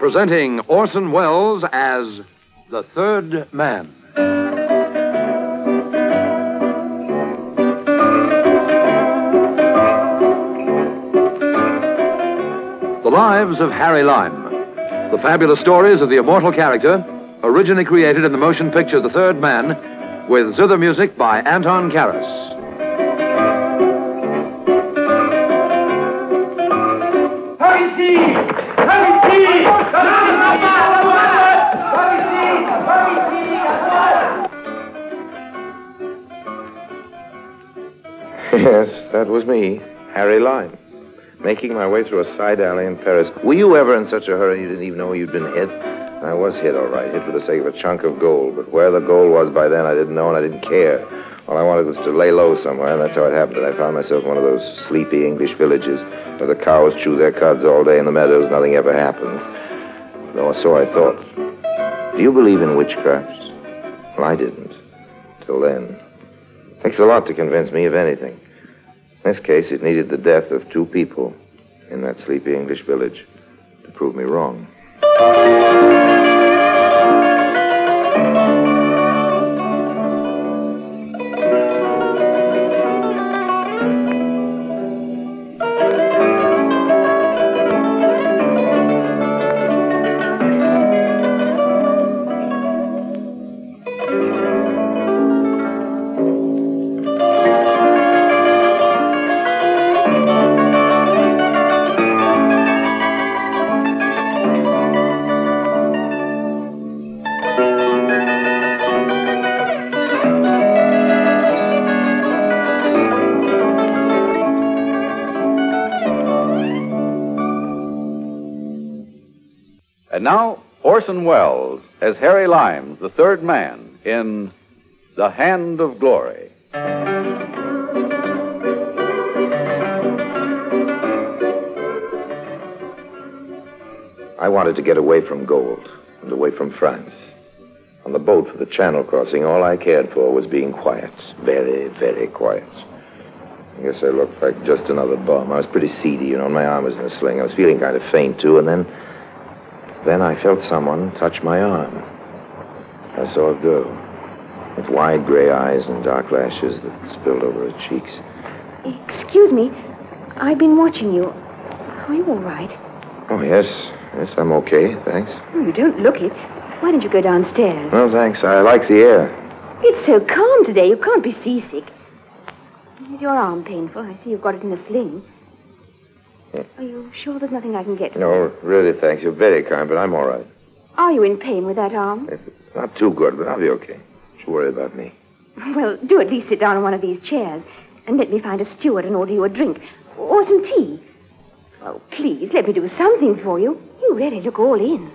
Presenting Orson Welles as The Third Man. The Lives of Harry Lime. The fabulous stories of the immortal character, originally created in the motion picture The Third Man, with zither music by Anton Karas. Yes, that was me, Harry Lime, making my way through a side alley in Paris. Were you ever in such a hurry you didn't even know you'd been hit? I was hit, all right, hit for the sake of a chunk of gold, but where the gold was by then I didn't know and I didn't care. All I wanted was to lay low somewhere, and that's how it happened. I found myself in one of those sleepy English villages where the cows chew their cuds all day in the meadows, nothing ever happened. Though so I thought. Do you believe in witchcraft? Well, I didn't. Till then. Takes a lot to convince me of anything. In this case, it needed the death of two people in that sleepy English village to prove me wrong. And now, Orson Welles as Harry Lime, the third man, in The Hand of Glory. I wanted to get away from gold and away from France. On the boat for the Channel crossing, all I cared for was being quiet. Very, very quiet. I guess I looked like just another bum. I was pretty seedy, and my arm was in a sling. I was feeling kind of faint, too, and then I felt someone touch my arm. I saw a girl with wide gray eyes and dark lashes that spilled over her cheeks. Excuse me. I've been watching you. Are you all right? Oh, yes. Yes, I'm okay, thanks. Oh, you don't look it. Why don't you go downstairs? No, thanks. I like the air. It's so calm today. You can't be seasick. Is your arm painful? I see you've got it in a sling. Are you sure there's nothing I can get? No, really, thanks. You're very kind, but I'm all right. Are you in pain with that arm? It's not too good, but I'll be okay. Don't you worry about me. Well, do at least sit down on one of these chairs and let me find a steward and order you a drink. Or some tea. Oh, please, let me do something for you. You really look all in.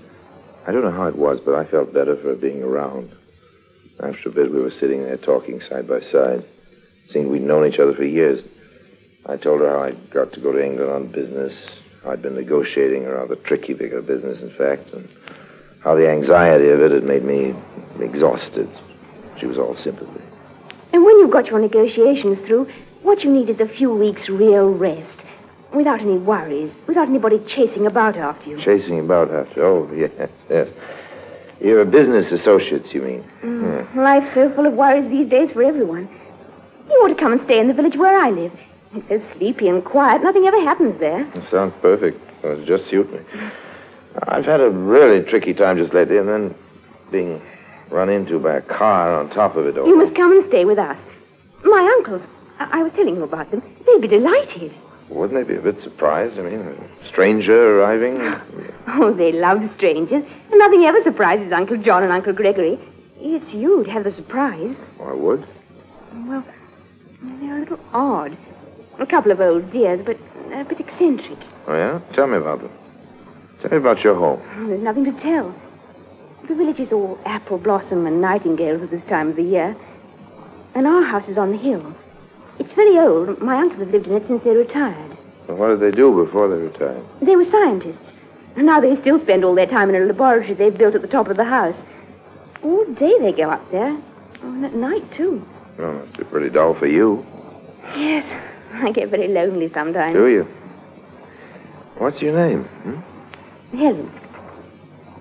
I don't know how it was, but I felt better for being around. After a bit, we were sitting there talking side by side. Seemed we'd known each other for years. I told her how I'd got to go to England on business, how I'd been negotiating a rather tricky bit of business, in fact, and how the anxiety of it had made me exhausted. She was all sympathy. And when you've got your negotiations through, what you need is a few weeks' real rest, without any worries, without anybody chasing about after you. Chasing about after? Oh, yes, yes. You're business associates, you mean? Life's so full of worries these days for everyone. You ought to come and stay in the village where I live. It's so sleepy and quiet. Nothing ever happens there. It sounds perfect. It would just suit me. I've had a really tricky time just lately, and then being run into by a car on top of it all. You must come and stay with us. My uncles, I was telling you about them. They'd be delighted. Wouldn't they be a bit surprised? I mean, a stranger arriving? Oh, they love strangers. And nothing ever surprises Uncle John and Uncle Gregory. It's you'd have the surprise. Oh, I would? Well, they're a little odd. A couple of old dears, but a bit eccentric. Oh, yeah? Tell me about them. Tell me about your home. Oh, there's nothing to tell. The village is all apple blossom and nightingales at this time of the year. And our house is on the hill. It's very old. My uncles have lived in it since they retired. Well, what did they do before they retired? They were scientists. And now they still spend all their time in a laboratory they've built at the top of the house. All day they go up there. Oh, and at night, too. Oh, must be pretty dull for you. Yes. I get very lonely sometimes. Do you? What's your name? Helen.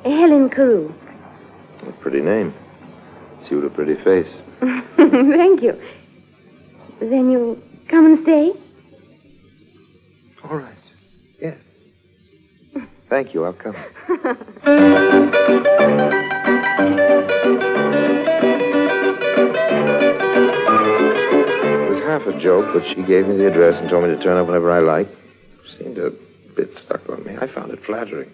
Helen Carew. A pretty name. She with a pretty face. Thank you. Then you'll come and stay? All right. Yes. Thank you. I'll come. It was half a joke, but she gave me the address and told me to turn up whenever I like. Seemed a bit stuck on me. I found it flattering.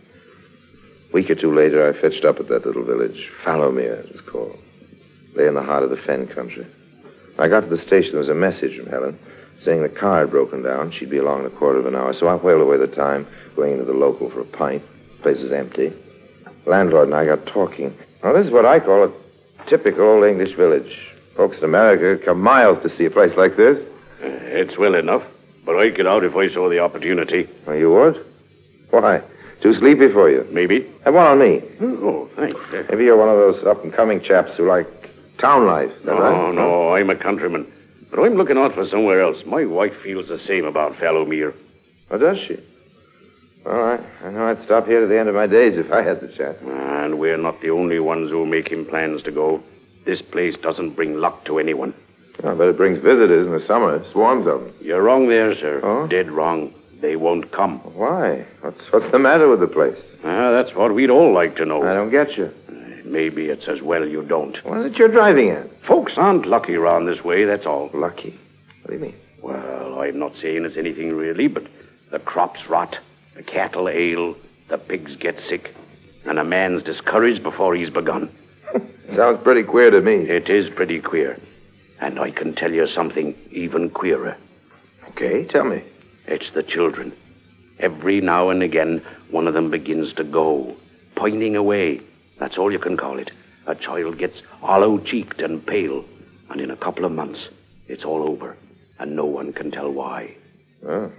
A week or two later, I fetched up at that little village. Fallowmere, it was called. Lay in the heart of the fen country. When I got to the station, there was a message from Helen saying the car had broken down. She'd be along in a quarter of an hour, so I whaled away the time going into the local for a pint. The place was empty. The landlord and I got talking. Now, this is what I call a typical old English village. Folks in America come miles to see a place like this. It's well enough, but I'd get out if I saw the opportunity. Oh, you would? Why? Too sleepy for you? Maybe. Have one on me. Oh, thanks. Maybe you're one of those up-and-coming chaps who like town life. Is that right? No, I'm a countryman. But I'm looking out for somewhere else. My wife feels the same about Fallowmere. Oh, does she? All right. I know I'd stop here to the end of my days if I had the chance. And we're not the only ones who are making plans to go. This place doesn't bring luck to anyone. Oh, but it brings visitors in the summer. Swarms of them. You're wrong there, sir. Oh? Dead wrong. They won't come. Why? What's the matter with the place? That's what we'd all like to know. I don't get you. Maybe it's as well you don't. What is it you're driving at? Folks aren't lucky around this way, that's all. Lucky? What do you mean? Well, I'm not saying it's anything really, but the crops rot, the cattle ail, the pigs get sick, and a man's discouraged before he's begun. Sounds pretty queer to me. It is pretty queer. And I can tell you something even queerer. Okay, tell me. It's the children. Every now and again, one of them begins to go, pining away. That's all you can call it. A child gets hollow-cheeked and pale, and in a couple of months, it's all over, and no one can tell why. Oh.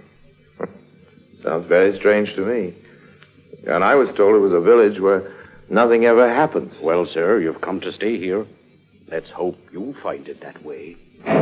Sounds very strange to me. And I was told it was a village where nothing ever happens. Well, sir, you've come to stay here. Let's hope you find it that way.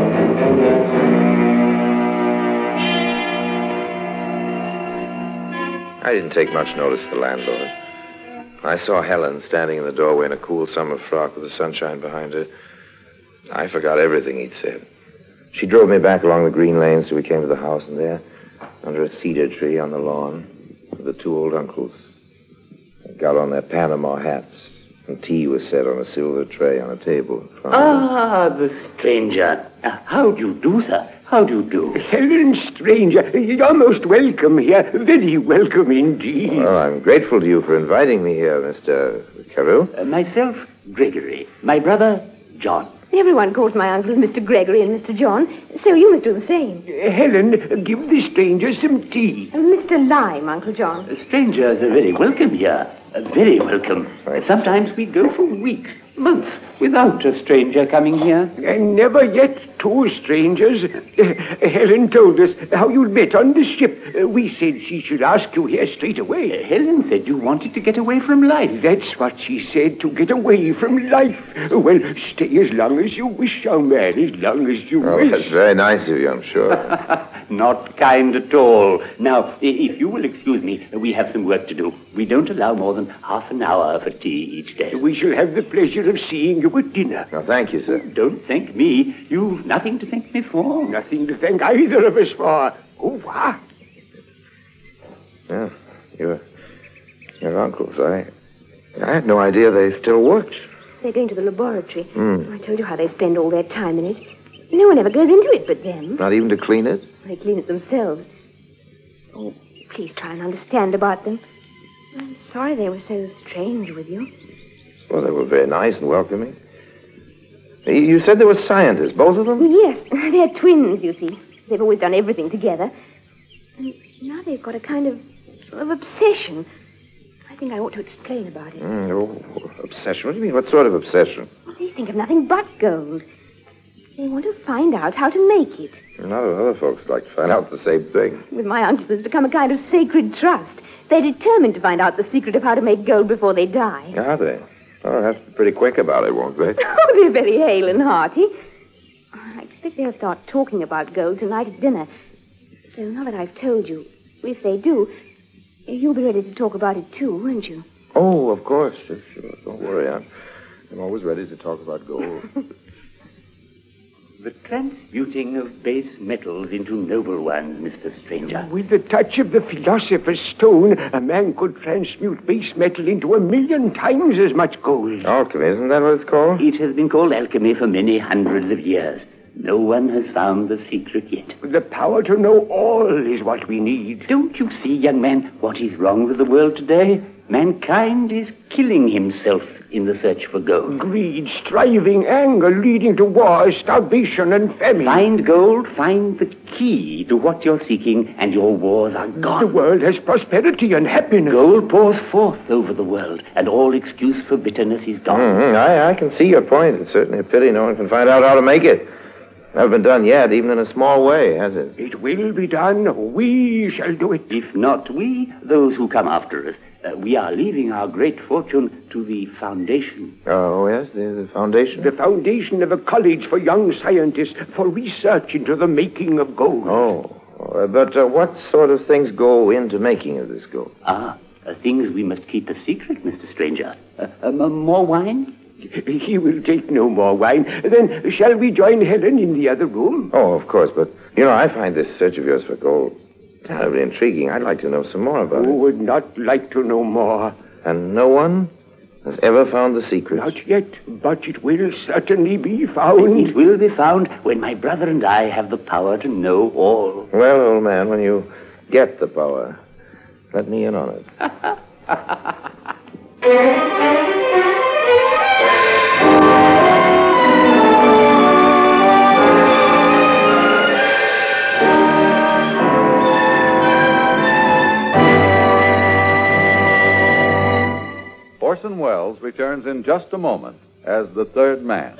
I didn't take much notice of the landlord. I saw Helen standing in the doorway in a cool summer frock with the sunshine behind her. I forgot everything he'd said. She drove me back along the green lanes till we came to the house, and there, under a cedar tree on the lawn, were the two old uncles. They got on their Panama hats, and tea was set on a silver tray on a table in front of them. The stranger. How do you do, sir? How do you do? Helen Stranger, you're most welcome here. Very welcome indeed. Well, I'm grateful to you for inviting me here, Mr. Carew. Myself, Gregory. My brother, John. Everyone calls my uncles Mr. Gregory and Mr. John, so you must do the same. Helen, give the stranger some tea. Mr. Lime, Uncle John. Strangers are very welcome here. Very welcome. Right. Sometimes we go for weeks, months, without a stranger coming here. And never yet two strangers. Helen told us how you'd met on the ship. We said she should ask you here straight away. Helen said you wanted to get away from life. That's what she said, to get away from life. Well, stay as long as you wish, young man, as long as you Oh, wish. that's very nice of you, I'm sure. Not kind at all. Now, if you will excuse me, we have some work to do. We don't allow more than half an hour for tea each day. We shall have the pleasure of seeing you at dinner. No, thank you, sir. Don't thank me. You've nothing to thank me for. Nothing to thank either of us for. Oh, what? Yeah, your uncles. I had no idea they still worked. They're going to the laboratory. I told you how they spend all their time in it. No one ever goes into it but them. Not even to clean it? They clean it themselves. Oh, please try and understand about them. I'm sorry they were so strange with you. Well, they were very nice and welcoming. You said they were scientists, both of them? Yes, they're twins, you see. They've always done everything together. And now they've got a kind of obsession. I think I ought to explain about it. Obsession? What do you mean? What sort of obsession? They think of nothing but gold. They want to find out how to make it. A lot of other folks like to find out the same thing. With my uncles, it's become a kind of sacred trust. They're determined to find out the secret of how to make gold before they die. Are they? Oh, they'll have to be pretty quick about it, won't they? Oh, they're very hale and hearty. I expect they'll start talking about gold tonight at dinner. So now that I've told you, if they do, you'll be ready to talk about it too, won't you? Oh, of course. Sure. Don't worry. I'm always ready to talk about gold. The transmuting of base metals into noble ones, Mr. Stranger. With the touch of the philosopher's stone, a man could transmute base metal into 1,000,000 times as much gold. Alchemy, isn't that what it's called? It has been called alchemy for many hundreds of years. No one has found the secret yet. The power to know all is what we need. Don't you see, young man, what is wrong with the world today? Mankind is killing himself in the search for gold. Greed, striving, anger, leading to war, starvation, and famine. Find gold, find the key to what you're seeking, and your wars are gone. The world has prosperity and happiness. Gold pours forth over the world, and all excuse for bitterness is gone. I can see your point. It's certainly a pity no one can find out how to make it. Never been done yet, even in a small way, has it? It will be done. We shall do it. If not we, those who come after us. We are leaving our great fortune to the foundation. Oh, yes, the foundation? The foundation of a college for young scientists for research into the making of gold. But what sort of things go into making of this gold? Things we must keep a secret, Mr. Stranger. More wine? He will take no more wine. Then shall we join Helen in the other room? Oh, of course, but, I find this search of yours for gold terribly intriguing. I'd like to know some more about it. Who would not like to know more? And no one has ever found the secret? Not yet, but it will certainly be found. It will be found when my brother and I have the power to know all. Well, old man, when you get the power, let me in on it. Orson Welles returns in just a moment as the third man.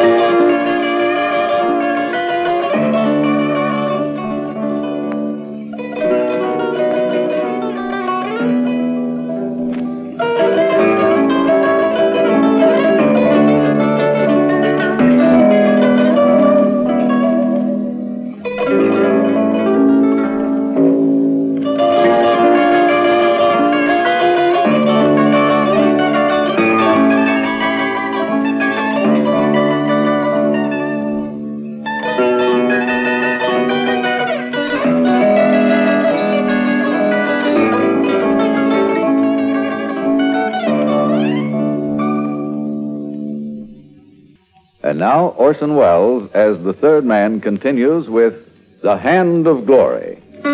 And now Orson Welles as the third man continues with The Hand of Glory.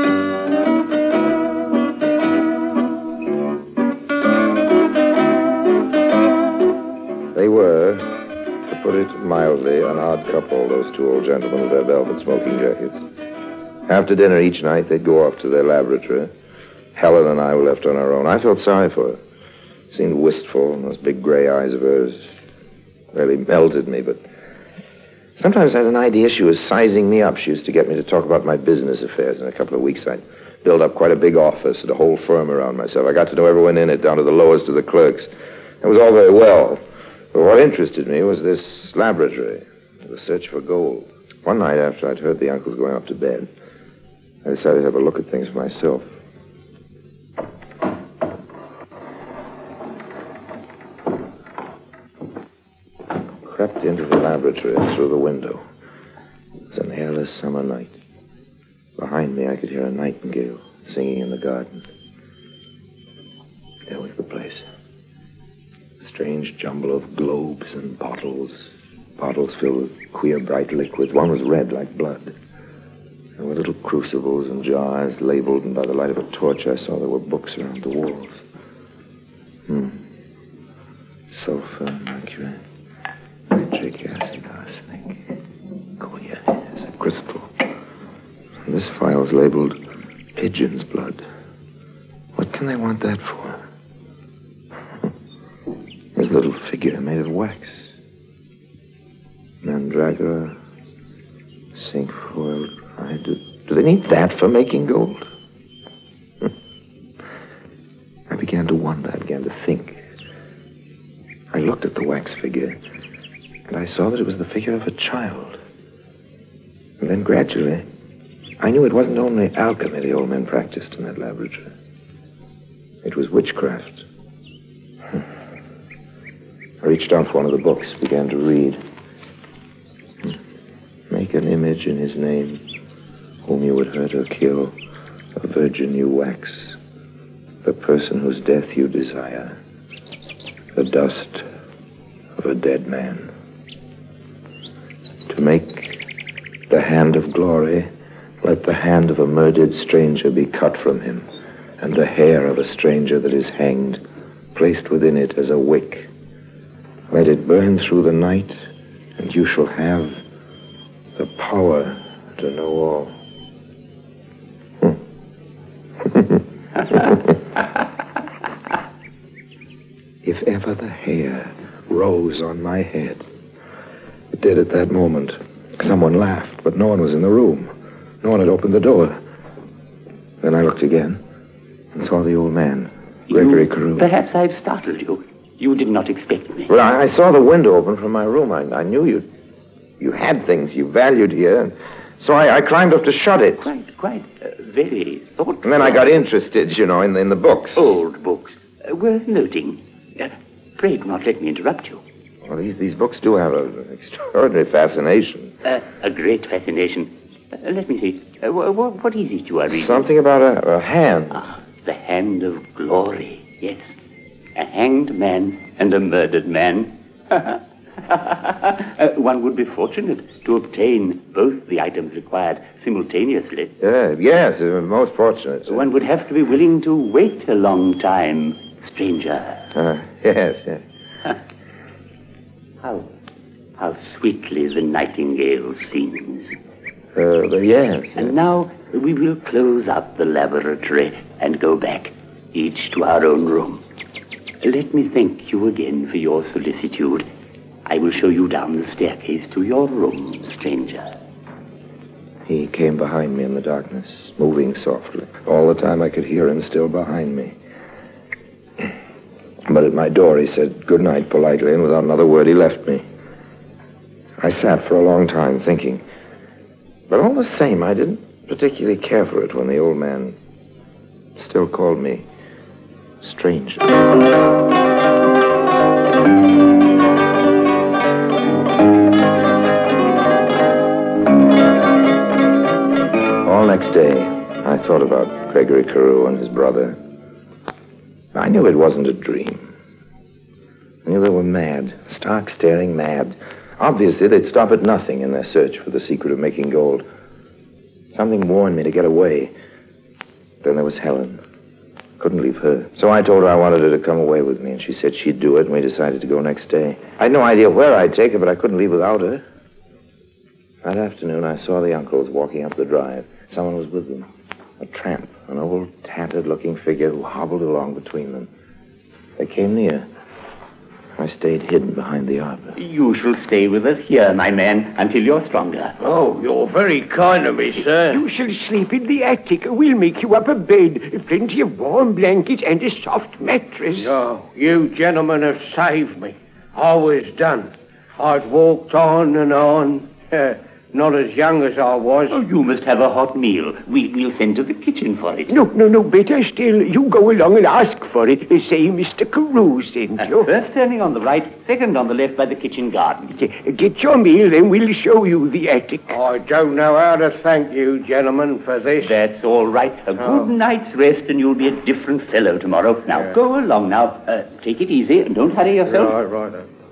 They were, to put it mildly, an odd couple, those two old gentlemen with their velvet smoking jackets. After dinner each night, they'd go off to their laboratory. Helen and I were left on our own. I felt sorry for her. Seemed wistful, and those big gray eyes of hers really melted me, but sometimes I had an idea she was sizing me up. She used to get me to talk about my business affairs. In a couple of weeks, I'd build up quite a big office and a whole firm around myself. I got to know everyone in it, down to the lowest of the clerks. It was all very well, but what interested me was this laboratory, the search for gold. One night after I'd heard the uncles going up to bed, I decided to have a look at things for myself. Crept into the laboratory and through the window. It was an airless summer night. Behind me, I could hear a nightingale singing in the garden. There was the place. A strange jumble of globes and bottles filled with queer, bright liquids. One was red like blood. There were little crucibles and jars labeled, and by the light of a torch, I saw there were books around the walls. Sulfur, mercury, nitric acid, arsenic. Oh, yes, a crystal. And this file's labeled pigeon's blood. What can they want that for? There's a little figure made of wax. Mandragora, cinquefoil. Do they need that for making gold? I began to wonder. I began to think. I looked at the wax figure, and I saw that it was the figure of a child. And then gradually, I knew it wasn't only alchemy the old men practiced in that laboratory. It was witchcraft. I reached out for one of the books, began to read. Make an image in his name, whom you would hurt or kill, a virgin you wax, the person whose death you desire, the dust of a dead man. To make the hand of glory, let the hand of a murdered stranger be cut from him, and the hair of a stranger that is hanged, placed within it as a wick. Let it burn through the night, and you shall have the power to know all. If ever the hair rose on my head, it did at that moment. Someone laughed, but no one was in the room. No one had opened the door. Then I looked again and saw the old man, Gregory Carew. Perhaps I've startled you. You did not expect me. Well, I saw the window open from my room. I knew you had things you valued here, and so I climbed up to shut it. Quite, very thoughtful. And then I got interested, in the books. Old books. Worth noting. Pray do not let me interrupt you. Well, these books do have an extraordinary fascination. A great fascination. Let me see. What is it you are reading? Something about a hand. The hand of glory, yes. A hanged man and a murdered man. One would be fortunate to obtain both the items required simultaneously. Yes, most fortunate. One would have to be willing to wait a long time, stranger. Yes. How sweetly the nightingale sings. Yes. And now we will close up the laboratory and go back, each to our own room. Let me thank you again for your solicitude. I will show you down the staircase to your room, stranger. He came behind me in the darkness, moving softly. All the time I could hear him still behind me. But at my door he said good night politely, and without another word he left me. I sat for a long time thinking. But all the same, I didn't particularly care for it when the old man still called me stranger. All next day, I thought about Gregory Carew and his brother. I knew it wasn't a dream. I knew they were mad, stark staring mad. Obviously, they'd stop at nothing in their search for the secret of making gold. Something warned me to get away. Then there was Helen. Couldn't leave her. So I told her I wanted her to come away with me, and she said she'd do it, and we decided to go next day. I had no idea where I'd take her, but I couldn't leave without her. That afternoon, I saw the uncles walking up the drive. Someone was with them. A tramp, an old, tattered-looking figure who hobbled along between them. They came near. I stayed hidden behind the arbor. You shall stay with us here, my man, until you're stronger. Oh, you're very kind of me, sir. You shall sleep in the attic. We'll make you up a bed, plenty of warm blankets, and a soft mattress. Oh, you gentlemen have saved me. I was done. I'd walked on and on. Not as young as I was. Oh, you must have a hot meal. We'll send to the kitchen for it. No, better still. You go along and ask for it. Say Mr. Carew sent you. First turning on the right, second on the left by the kitchen garden. Get your meal, then we'll show you the attic. I don't know how to thank you, gentlemen, for this. That's all right. A good night's rest and you'll be a different fellow tomorrow. Now, go along now. Take it easy and don't hurry yourself. Right.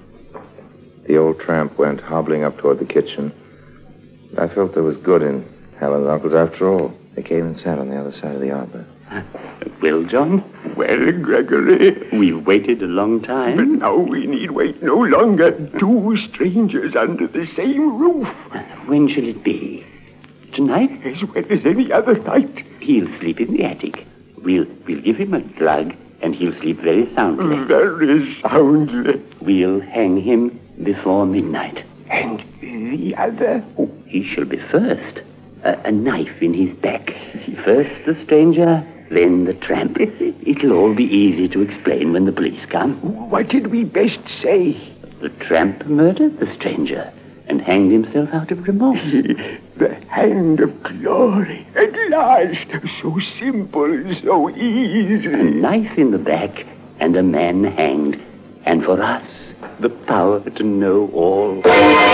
The old tramp went hobbling up toward the kitchen. I felt there was good in Helen's uncles after all. They came and sat on the other side of the arbor. Well, John? Well, Gregory. We've waited a long time. But now we need wait no longer. Two strangers under the same roof. When shall it be? Tonight? As well as any other night. He'll sleep in the attic. We'll give him a drug, and he'll sleep very soundly. Very soundly. We'll hang him before midnight. And the other? Oh, he shall be first. A knife in his back. First the stranger, then the tramp. It'll all be easy to explain when the police come. What did we best say? The tramp murdered the stranger and hanged himself out of remorse. The hand of glory. At last. So simple, so easy. A knife in the back and a man hanged. And for us, the power to know all.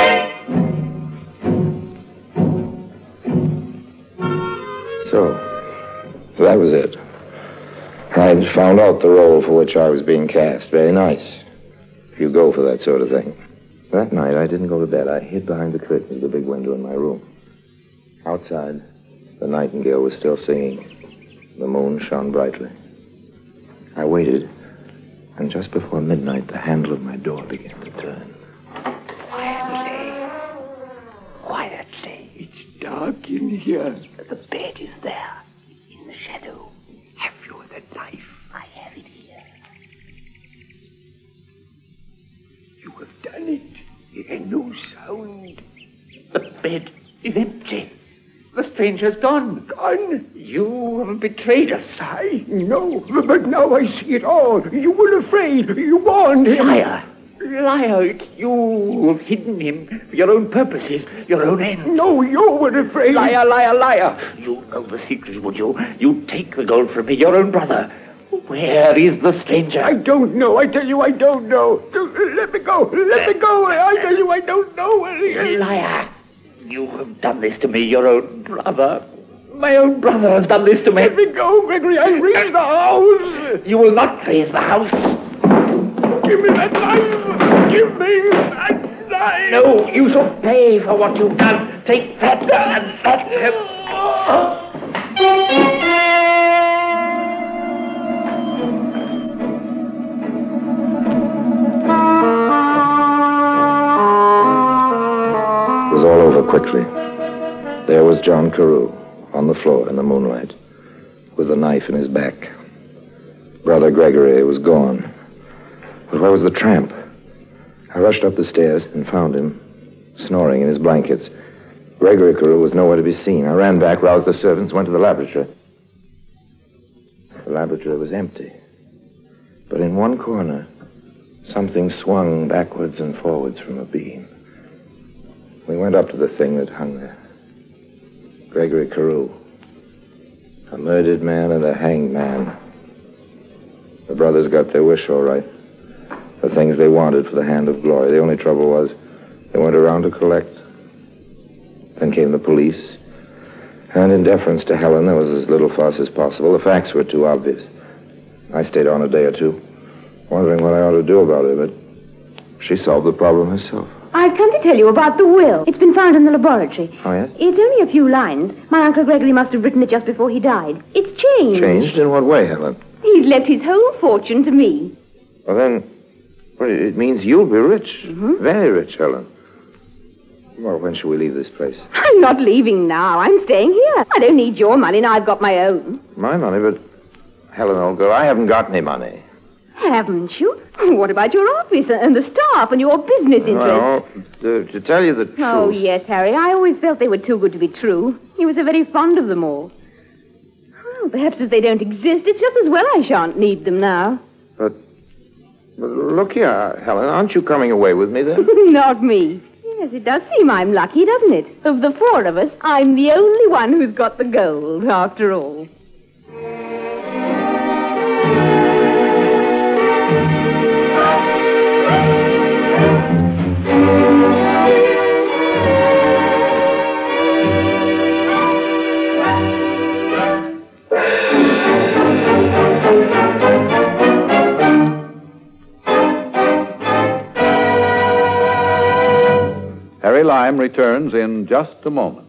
So that was it. I'd found out the role for which I was being cast. Very nice. If you go for that sort of thing. That night, I didn't go to bed. I hid behind the curtains of the big window in my room. Outside, the nightingale was still singing. The moon shone brightly. I waited, and just before midnight, the handle of my door began to turn. Quietly. It's dark in here. The bed is there, in the shadow. Have you the knife? I have it here. You have done it. And no sound. The bed is empty. The stranger's gone. Gone? You have betrayed us. I know, but now I see it all. You were afraid. You warned him. Liar. Liar. You have hidden him for your own purposes, your own ends. No, you were afraid. Liar, liar, liar. You know the secret, would you? You take the gold from me, your own brother. Where is the stranger? I don't know. I tell you, I don't know. Let me go. Let me go. I tell you, I don't know. Liar. You have done this to me, your own brother. My own brother has done this to me. Let me go, Gregory. I raise the house. You will not raise the house. Give me that knife. Give me that knife. No, you shall pay for what you've done. Take that and that. It was all over quickly. There was John Carew on the floor in the moonlight with a knife in his back. Brother Gregory was gone. But where was the tramp? I rushed up the stairs and found him snoring in his blankets. Gregory Carew was nowhere to be seen. I ran back, roused the servants, went to the laboratory. The laboratory was empty. But in one corner, something swung backwards and forwards from a beam. We went up to the thing that hung there. Gregory Carew. A murdered man and a hanged man. The brothers got their wish all right. The things they wanted for the hand of glory. The only trouble was they went around to collect. Then came the police. And in deference to Helen, there was as little fuss as possible. The facts were too obvious. I stayed on a day or two, wondering what I ought to do about it, but she solved the problem herself. I've come to tell you about the will. It's been found in the laboratory. Oh, yes? It's only a few lines. My Uncle Gregory must have written it just before he died. It's changed. Changed? In what way, Helen? He's left his whole fortune to me. Well, then, well, it means you'll be rich. Mm-hmm. Very rich, Helen. Well, when shall we leave this place? I'm not leaving now. I'm staying here. I don't need your money now I've got my own. My money, but... Helen, old girl, I haven't got any money. Haven't you? What about your office and the staff and your business interests? Well, to tell you the truth... Oh, yes, Harry. I always felt they were too good to be true. He was so very fond of them all. Well, perhaps if they don't exist, it's just as well I shan't need them now. But look here, Helen, aren't you coming away with me then? Not me. Yes, it does seem I'm lucky, doesn't it? Of the four of us, I'm the only one who's got the gold, after all. Harry Lime returns in just a moment.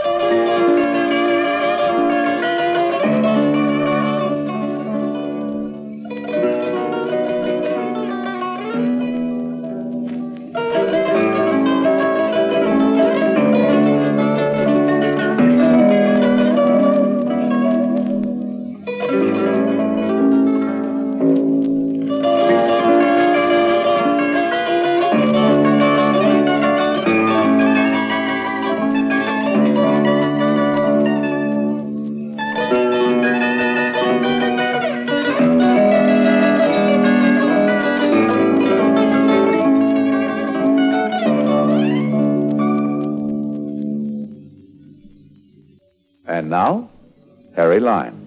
And now, Harry Lime.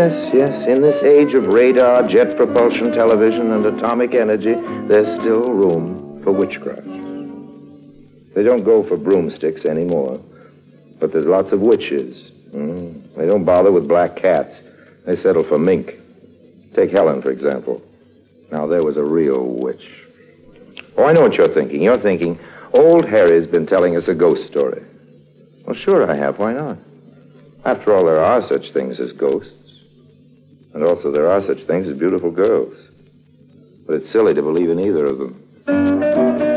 Yes. In this age of radar, jet propulsion, television, and atomic energy, there's still room for witchcraft. They don't go for broomsticks anymore, but there's lots of witches. They don't bother with black cats. They settle for mink. Take Helen, for example. Now, there was a real witch. Oh, I know what you're thinking. You're thinking, old Harry's been telling us a ghost story. Well, sure I have. Why not? After all, there are such things as ghosts. And also there are such things as beautiful girls. But it's silly to believe in either of them.